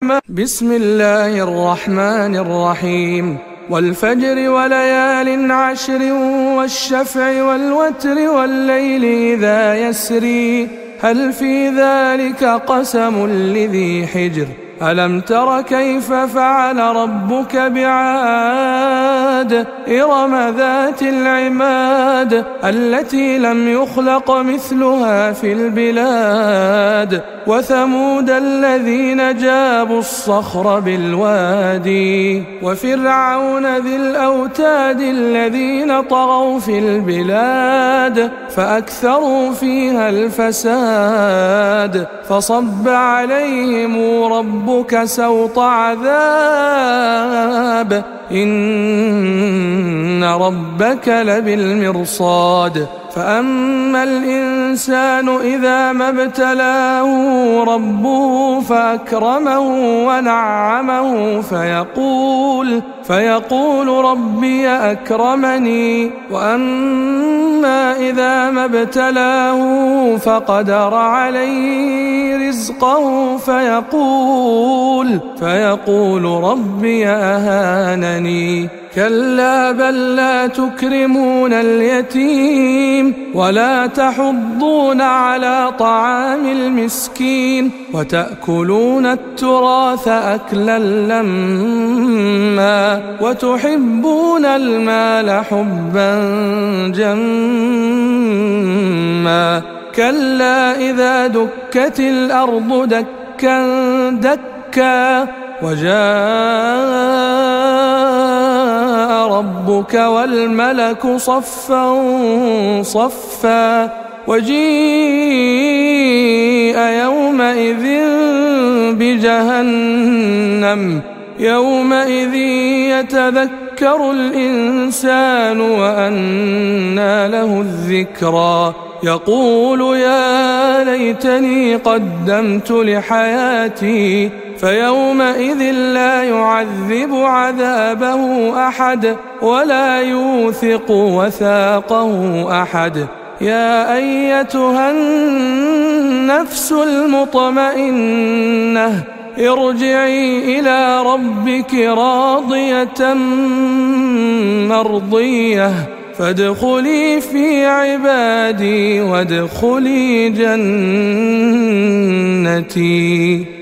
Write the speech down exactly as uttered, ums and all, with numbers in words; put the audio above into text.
بسم الله الرحمن الرحيم والفجر وليال عشر والشفع والوتر والليل إذا يسري هل في ذلك قسم لذي حجر ألم تر كيف فعل ربك بعاد إرم ذات العماد التي لم يخلق مثلها في البلاد وثمود الذين جابوا الصخر بالوادي وفرعون ذي الأوتاد الذين طغوا في البلاد فأكثروا فيها الفساد فصب عليهم ربك سوط عذاب إن ربك لبالمرصاد فأما الإنسان إذا ما ابتلاه ربه فأكرمه ونعمه فيقول فيقول ربي أكرمني وأما إذا ما ابتلاه فقدر عليه رزقه فيقول فيقول ربي أهانني كلا بل لا تكرمون اليتيم ولا تحضون على طعام المسكين وتأكلون التراث أكلا لما وتحبون المال حبا جما كلا إذا دكت الأرض دكا دكا وجاء ربك والملك صفا صفا وجيء يومئذ بجهنم يومئذ يتذكر الإنسان وأنى له الذكرى يقول يا ليتني قدمت لحياتي فيومئذ لا يعذب عذابه أحد ولا يوثق وثاقه أحد يا أيتها النفس المطمئنة ارجعي إلى ربك راضية مرضية فادخلي في عبادي وادخلي جنتي.